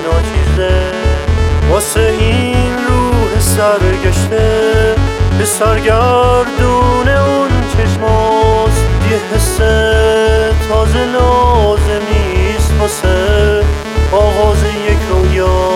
ناچیزه، واسه این روح سرگشته به سرگردون اون چشماست یه حس تازه لازمیست واسه آغاز یک رویا.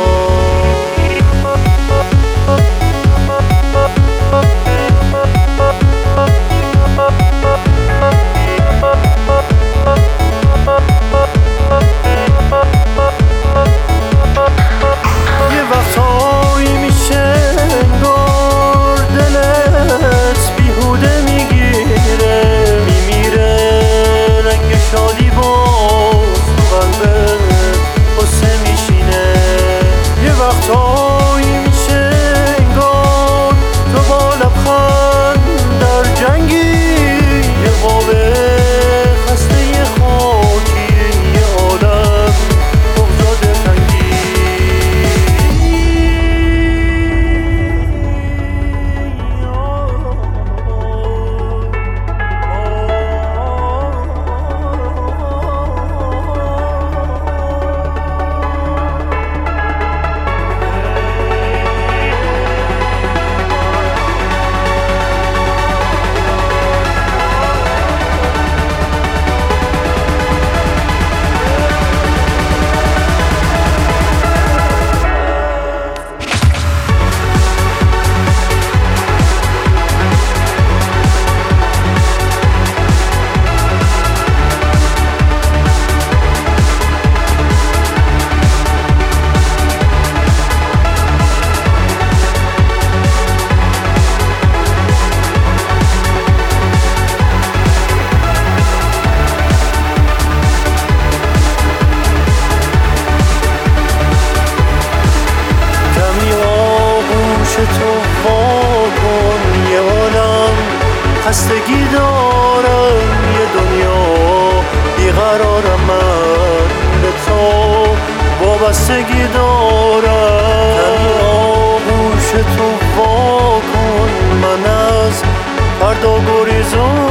تو واکن یه عالم خستگی دارم، یه دنیا بیقرارم، من به تو وابستگی دارم. کمی آغوش تو واکن من از فردا گریزم